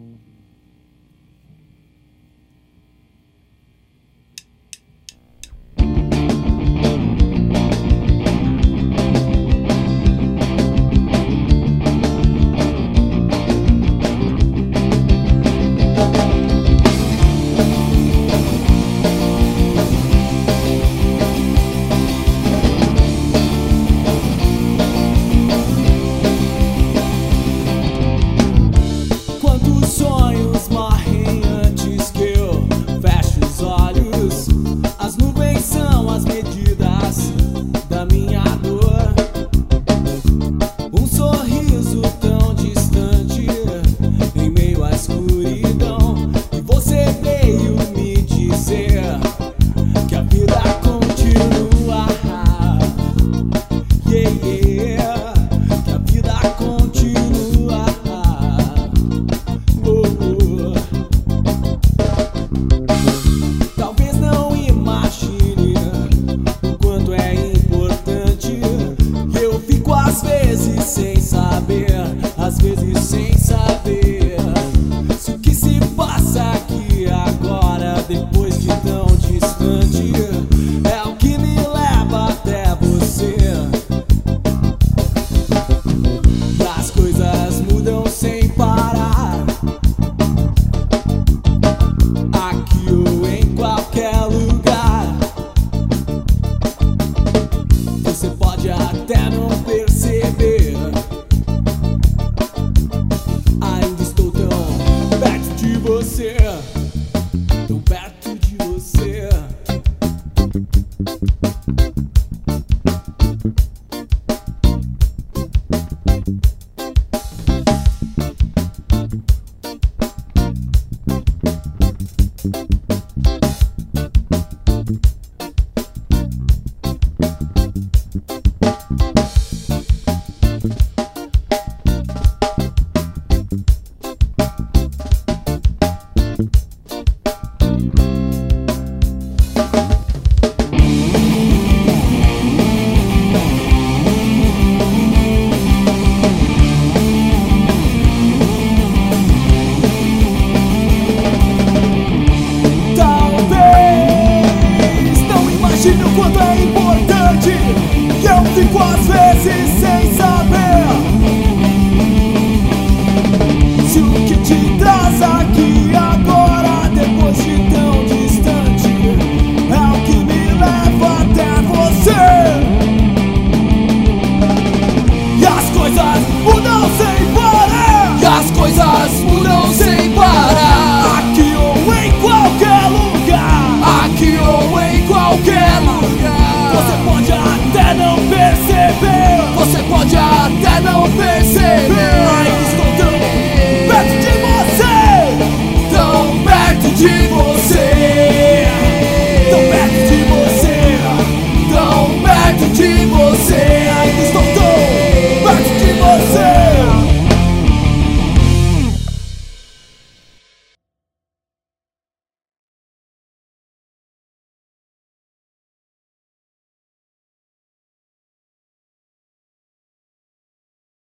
Às vezes sem saber se o que se passa aqui agora, depois de tão distante, é o que me leva até você. E as coisas mudam sem parar, aqui ou em qualquer lugar. Você pode até não perceber, tão perto de você. Imagine o quanto é importante, que eu fico às vezes sem saber se o que te traz aqui agora, depois de tão distante, é o que me leva até você. E as coisas mudam sem parar, e as coisas mudam sem parar, aqui ou em qualquer lugar, aqui ou em qualquer lugar. Você pode até não perceber, você pode até não perceber, mas estou tão perto de você, tão perto de você.